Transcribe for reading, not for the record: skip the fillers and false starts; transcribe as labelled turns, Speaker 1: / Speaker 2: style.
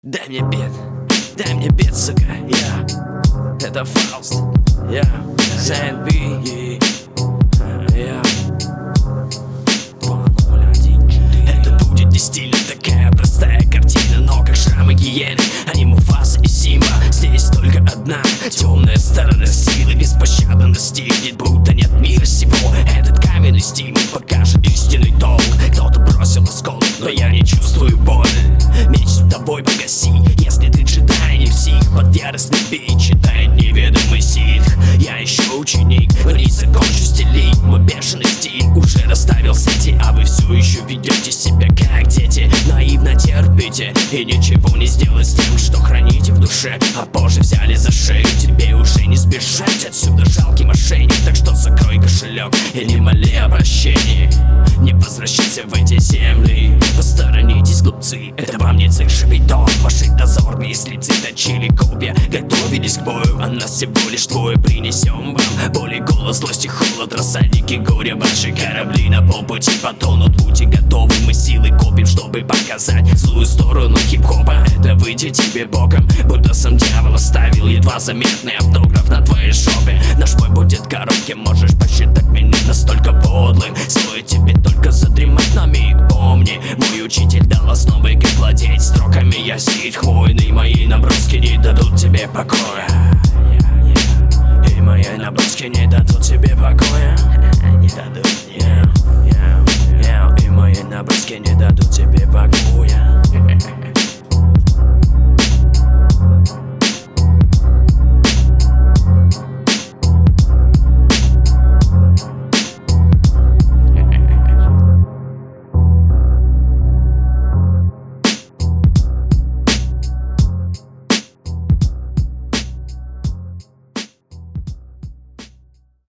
Speaker 1: Дай мне бит, сука, это Фауст, СНП, это будет не стильно, такая простая картина, но как шрамы гиены, они Муфаса и Симба. Здесь только одна темная сторона силы, беспощадно настигнет, будто нет мира сего. Этот каменный стимул покажет истинный толк. Кто-то бросил осколок, но я не чувствую боль. Меч с тобой погаси, если ты джедай, не псих. Под яростный бит читает неведомый ситх. Я еще ученик, не закончу стилей. Мой бешеный стиль уже расставил сети, а вы все еще ведете себя как дети. Наивно терпите и ничего не сделать с тем, что храните в душе, а позже взяли за шею. Тебе уже не сбежать отсюда, жалкий мошенник. Так что закрой кошелек и не моли о прощении. Не возвращайся в эти земли, посторонитесь, глупцы, это вам не цех шибитон. Ваши дозорные слицы точили копья, готовились к бою, а нас всего лишь двое. Принесем вам боли, голод, злость и холод, рассадники горя. Ваши корабли на полпути потонут, будьте готовы, мы силы копим, чтобы показать злую сторону хип-хопа. Это выйти тебе боком, будто сам дьявол оставил едва заметный автограф на твоей жопе. Наш бой будет коротким, можешь посчитать меня настолько подлым. Стоит тебе только задремать на миг, помни, мой учитель дал основы, как владеть строками. Я ситх, войны мои наброски не дадут тебе покоя. И мои наброски не дадут тебе покоя. Не дадут, и мои наброски не дадут тебе покоя.